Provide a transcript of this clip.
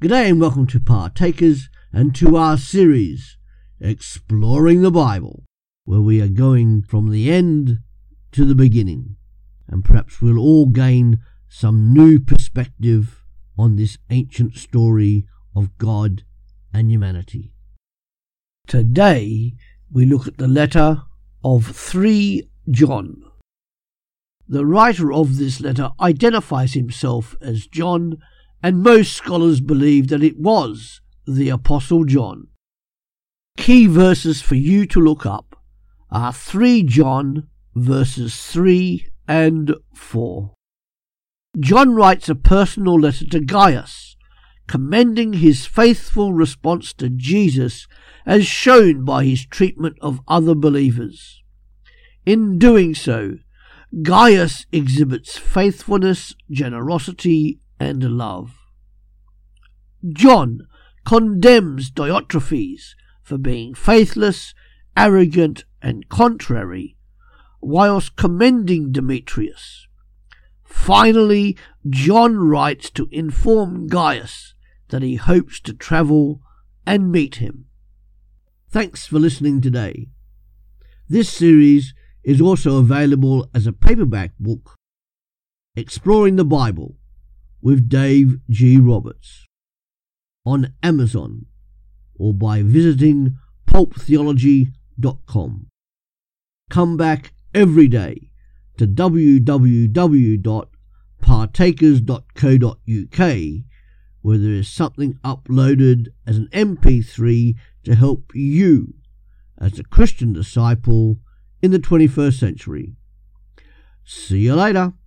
G'day and welcome to Partakers and to our series, Exploring the Bible, where we are going from the end to the beginning, and perhaps we'll all gain some new perspective on this ancient story of God and humanity. Today we look at the letter of 3 John. The writer of this letter identifies himself as John, and most scholars believe that it was the Apostle John. Key verses for you to look up are 3 John verses 3 and 4. John writes a personal letter to Gaius, commending his faithful response to Jesus as shown by his treatment of other believers. In doing so, Gaius exhibits faithfulness, generosity, and love. John condemns Diotrephes for being faithless, arrogant, and contrary, whilst commending Demetrius. Finally, John writes to inform Gaius that he hopes to travel and meet him. Thanks for listening today. This series is also available as a paperback book, Exploring the Bible with Dave G. Roberts, on Amazon or by visiting pulptheology.com. Come back every day to www.partakers.co.uk, where there is something uploaded as an MP3 to help you as a Christian disciple in the 21st century. See you later.